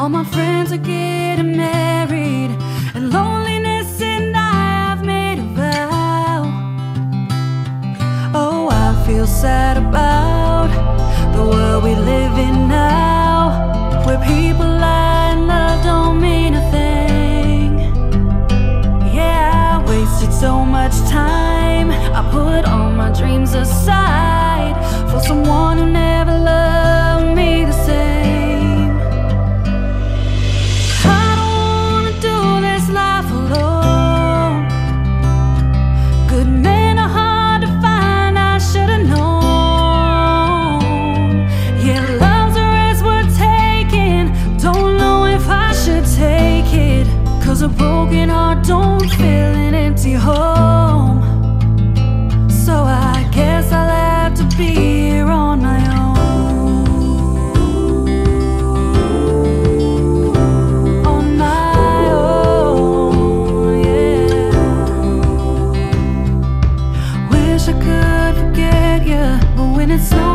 All my friends are getting married, and loneliness and I have made a vow. Oh, I feel sad about the world we live in now, where people lie and love don't mean a thing. Yeah, I wasted so much time. I put all my dreams aside for someone who never loved me the same. I don't wanna do this life alone. Good men are hard to find, I should've known. Yeah, love's a risk we're taking, don't know if I should take it, 'cause a broken heart don't fill an empty home. So I guess I'll have to be here on my own. On my own, yeah. Wish I could forget you, but when it's